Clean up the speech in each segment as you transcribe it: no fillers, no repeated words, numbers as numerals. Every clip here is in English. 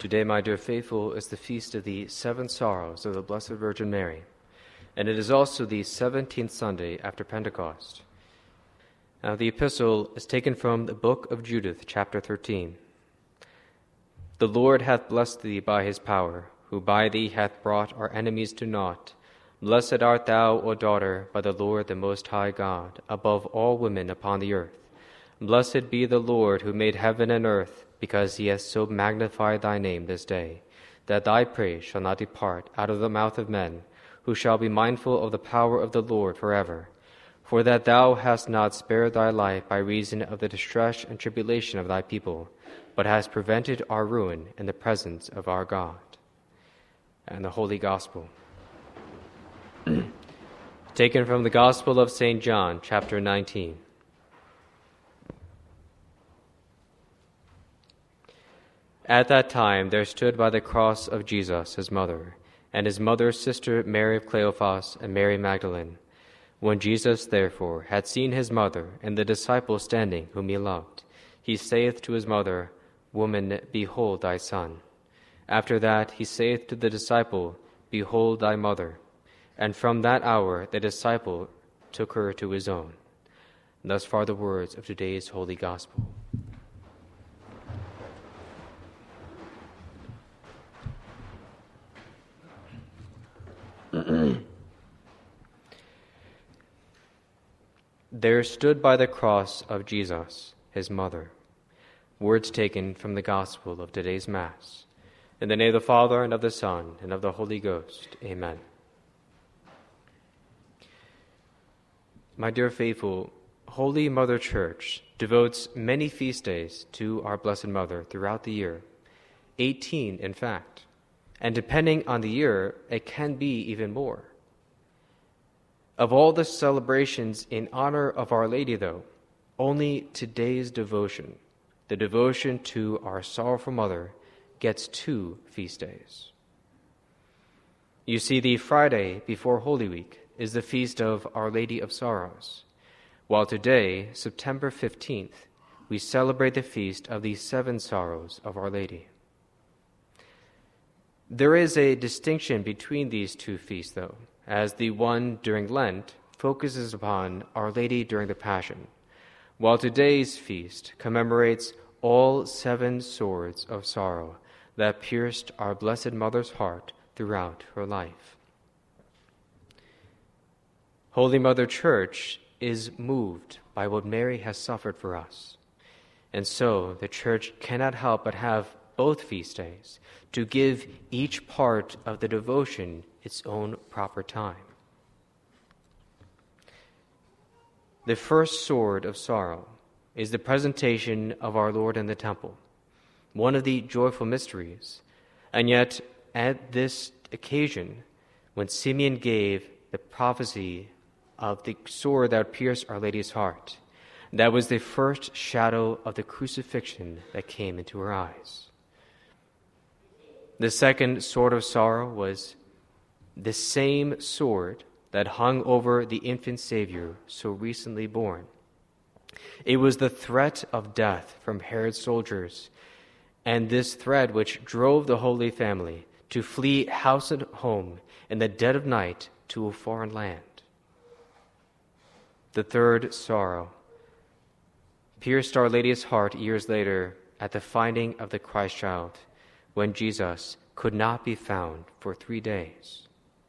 Today, my dear faithful, is the feast of the Seven Sorrows of the Blessed Virgin Mary, and it is also the 17th Sunday after Pentecost. Now, the epistle is taken from the book of Judith, chapter 13. The Lord hath blessed thee by his power, who by thee hath brought our enemies to naught. Blessed art thou, O daughter, by the Lord the Most High God, above all women upon the earth. Blessed be the Lord who made heaven and earth, because he hath so magnified thy name this day, that thy praise shall not depart out of the mouth of men, who shall be mindful of the power of the Lord forever. For that thou hast not spared thy life by reason of the distress and tribulation of thy people, but hast prevented our ruin in the presence of our God. And the Holy Gospel. Taken from the Gospel of St. John, chapter 19. At that time there stood by the cross of Jesus his mother, and his mother's sister Mary of Cleophas and Mary Magdalene. When Jesus therefore had seen his mother and the disciple standing whom he loved, he saith to his mother, Woman, behold thy son. After that he saith to the disciple, Behold thy mother. And from that hour the disciple took her to his own. And thus far the words of today's Holy Gospel. There stood by the cross of Jesus his mother. Words taken from the Gospel of today's Mass. In the name of the Father, and of the Son, and of the Holy Ghost. Amen. My dear faithful, Holy Mother Church devotes many feast days to our Blessed Mother throughout the year, 18 in fact, and depending on the year, it can be even more. Of all the celebrations in honor of Our Lady, though, only today's devotion, the devotion to our sorrowful Mother, gets 2 feast days. You see, the Friday before Holy Week is the feast of Our Lady of Sorrows, while today, September 15th, we celebrate the feast of the 7 Sorrows of Our Lady. There is a distinction between these 2 feasts, though, as the one during Lent focuses upon Our Lady during the Passion, while today's feast commemorates all 7 swords of sorrow that pierced our Blessed Mother's heart throughout her life. Holy Mother Church is moved by what Mary has suffered for us, and so the Church cannot help but have both feast days to give each part of the devotion its own proper time. The first sword of sorrow is the presentation of our Lord in the temple, one of the joyful mysteries, and yet at this occasion, when Simeon gave the prophecy of the sword that pierced Our Lady's heart, that was the first shadow of the crucifixion that came into her eyes. The second sword of sorrow was the same sword that hung over the infant Savior so recently born. It was the threat of death from Herod's soldiers, and this threat which drove the Holy Family to flee house and home in the dead of night to a foreign land. The third sorrow pierced Our Lady's heart years later at the finding of the Christ child, when Jesus could not be found for 3 days.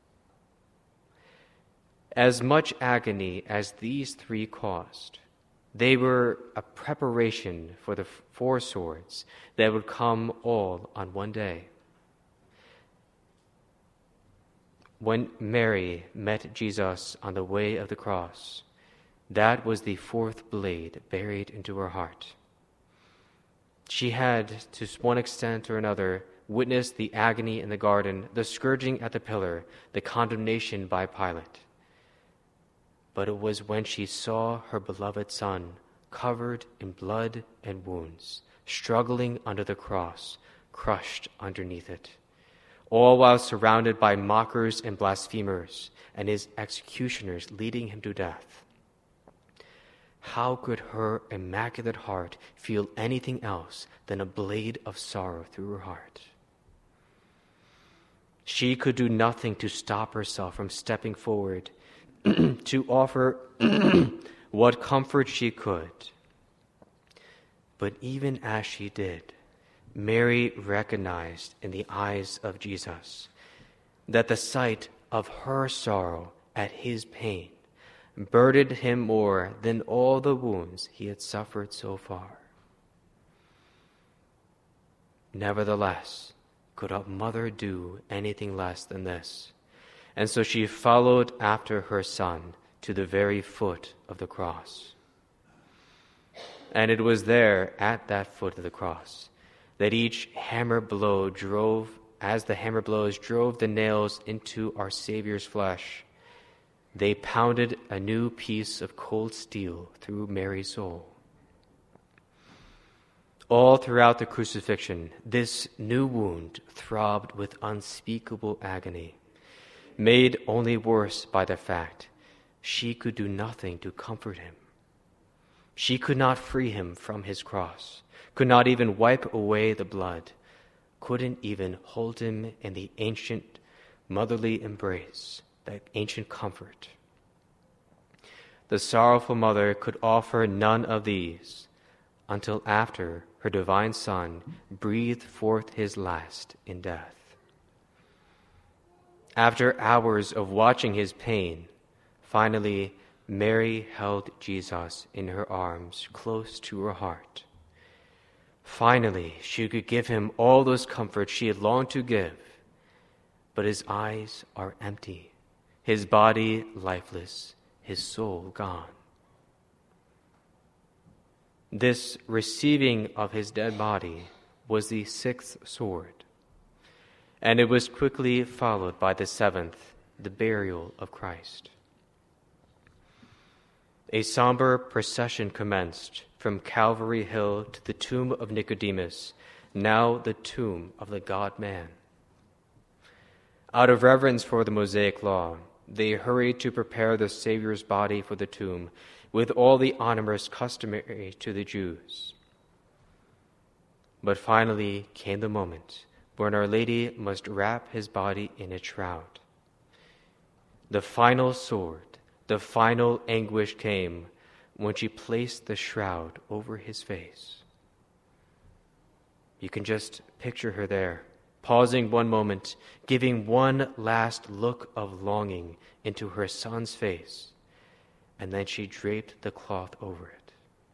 As much agony as these 3 caused, they were a preparation for the 4 swords that would come all on one day. When Mary met Jesus on the way of the cross, that was the 4th blade buried into her heart. She had, to one extent or another, witnessed the agony in the garden, the scourging at the pillar, the condemnation by Pilate. But it was when she saw her beloved Son covered in blood and wounds, struggling under the cross, crushed underneath it, all while surrounded by mockers and blasphemers, and his executioners leading him to death. How could her immaculate heart feel anything else than a blade of sorrow through her heart? She could do nothing to stop herself from stepping forward to offer what comfort she could. But even as she did, Mary recognized in the eyes of Jesus that the sight of her sorrow at his pain burdened him more than all the wounds he had suffered so far. Nevertheless, could a mother do anything less than this? And so she followed after her son to the very foot of the cross. And it was there, at that foot of the cross, that each hammer blow drove, as the hammer blows drove the nails into our Savior's flesh, they pounded a new piece of cold steel through Mary's soul. All throughout the crucifixion, this new wound throbbed with unspeakable agony, made only worse by the fact she could do nothing to comfort him. She could not free him from his cross, could not even wipe away the blood, couldn't even hold him in the ancient motherly embrace, that ancient comfort. The sorrowful mother could offer none of these until after her divine Son breathed forth his last in death. After hours of watching his pain, finally Mary held Jesus in her arms close to her heart. Finally, she could give him all those comforts she had longed to give, but his eyes are empty, his body lifeless, his soul gone. This receiving of his dead body was the sixth sword, and it was quickly followed by the seventh, the burial of Christ. A somber procession commenced from Calvary Hill to the tomb of Nicodemus, now the tomb of the God-man. Out of reverence for the Mosaic law, they hurried to prepare the Savior's body for the tomb with all the honors customary to the Jews. But finally came the moment when Our Lady must wrap his body in a shroud. The final sword, the final anguish came when she placed the shroud over his face. You can just picture her there, pausing one moment, giving one last look of longing into her son's face, and then she draped the cloth over it.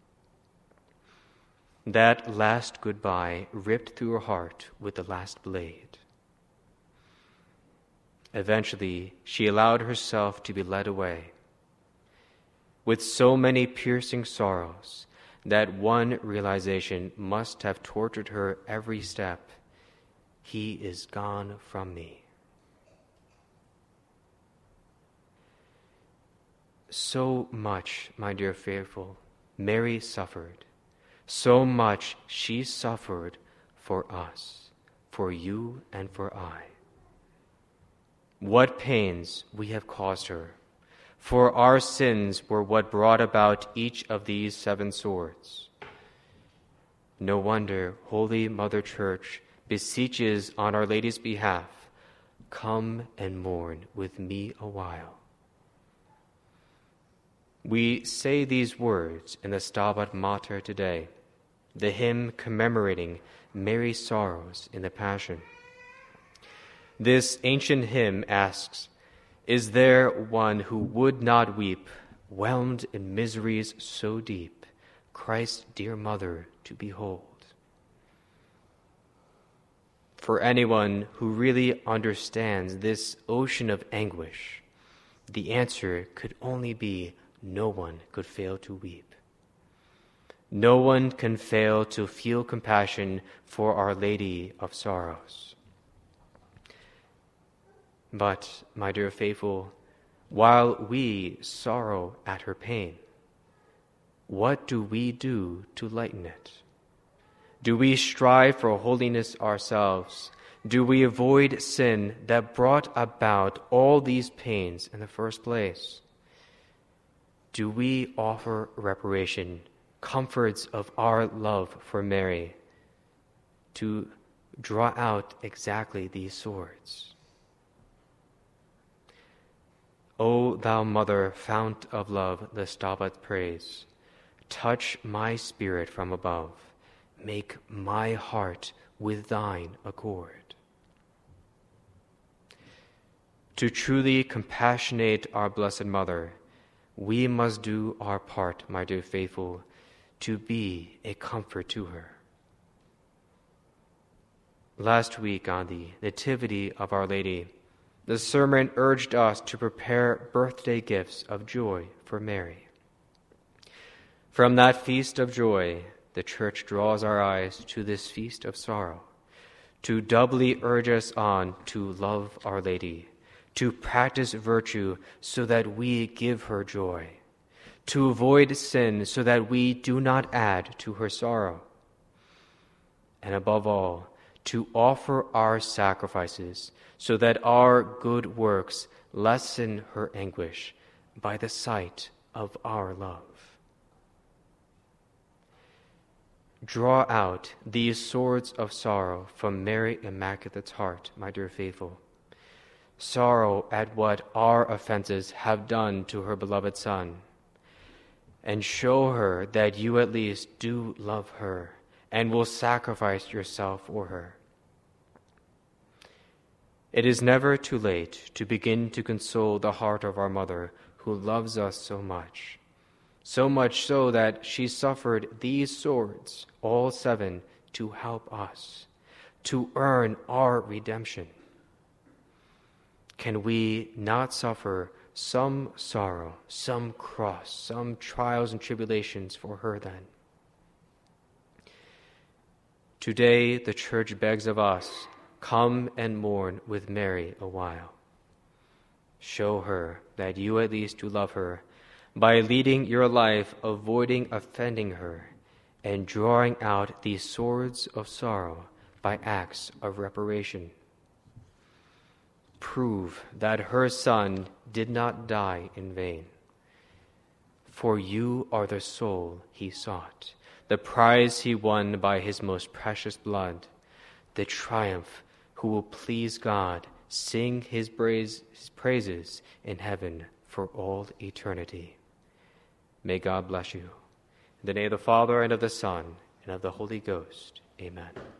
That last goodbye ripped through her heart with the last blade. Eventually, she allowed herself to be led away, with so many piercing sorrows that one realization must have tortured her every step. He is gone from me. So much, my dear faithful, Mary suffered. So much she suffered for us, for you and for I. What pains we have caused her. For our sins were what brought about each of these seven swords. No wonder Holy Mother Church beseeches on Our Lady's behalf, "Come and mourn with me a while." We say these words in the Stabat Mater today, the hymn commemorating Mary's sorrows in the Passion. This ancient hymn asks, is there one who would not weep, whelmed in miseries so deep, Christ's dear mother to behold? For anyone who really understands this ocean of anguish, the answer could only be no one could fail to weep. No one can fail to feel compassion for Our Lady of Sorrows. But, my dear faithful, while we sorrow at her pain, what do we do to lighten it? Do we strive for holiness ourselves? Do we avoid sin that brought about all these pains in the first place? Do we offer reparation, comforts of our love for Mary, to draw out exactly these swords? O thou mother, fount of love, the Stabat praise, touch my spirit from above, make my heart with thine accord. To truly compassionate our Blessed Mother, we must do our part, my dear faithful, to be a comfort to her. Last week on the Nativity of Our Lady, the sermon urged us to prepare birthday gifts of joy for Mary. From that feast of joy, the Church draws our eyes to this feast of sorrow, to doubly urge us on to love Our Lady, to practice virtue so that we give her joy, to avoid sin so that we do not add to her sorrow, and above all, to offer our sacrifices so that our good works lessen her anguish by the sight of our love. Draw out these swords of sorrow from Mary Immaculate's heart, my dear faithful. Sorrow at what our offenses have done to her beloved Son, and show her that you at least do love her and will sacrifice yourself for her. It is never too late to begin to console the heart of our Mother who loves us so much so that she suffered these swords, all 7, to help us, to earn our redemption. Can we not suffer some sorrow, some cross, some trials and tribulations for her then? Today the Church begs of us, come and mourn with Mary a while. Show her that you at least do love her by leading your life, avoiding offending her, and drawing out these swords of sorrow by acts of reparation. Prove that her Son did not die in vain. For you are the soul he sought, the prize he won by his most precious blood, the triumph who will please God, sing his praises in heaven for all eternity. May God bless you. In the name of the Father, and of the Son, and of the Holy Ghost. Amen.